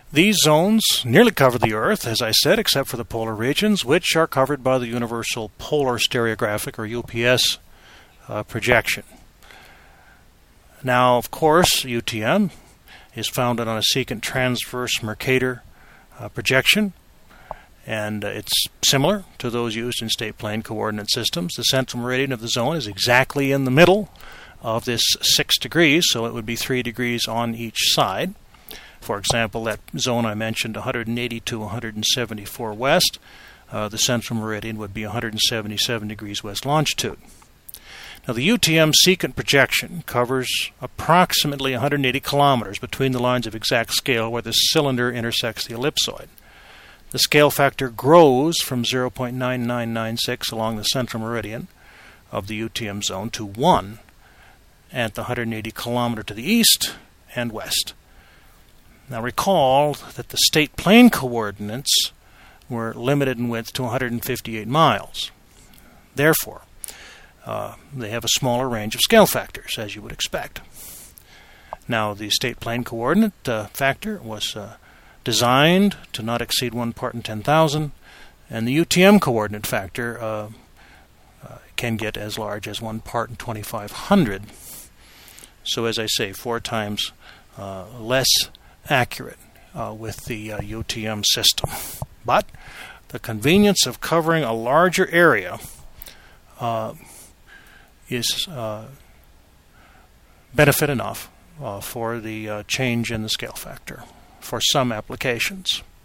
These zones nearly cover the Earth, as I said, except for the polar regions, which are covered by the Universal Polar Stereographic, or UPS, projection. Now, of course, UTM is founded on a secant transverse Mercator projection, and it's similar to those used in state plane coordinate systems. The central meridian of the zone is exactly in the middle of this 6 degrees, so it would be 3 degrees on each side. For example, that zone I mentioned, 180 to 174 west, the central meridian would be 177 degrees west longitude. Now, the UTM secant projection covers approximately 180 kilometers between the lines of exact scale where the cylinder intersects the ellipsoid. The scale factor grows from 0.9996 along the central meridian of the UTM zone to 1 at the 180 kilometer to the east and west. Now, recall that the state plane coordinates were limited in width to 158 miles. Therefore, they have a smaller range of scale factors, as you would expect. Now, the state plane coordinate factor was designed to not exceed 1 part in 10,000, and the UTM coordinate factor can get as large as 1 part in 2,500. So, as I say, 4 times less accurate with the UTM system. But the convenience of covering a larger area is benefit enough for the change in the scale factor for some applications.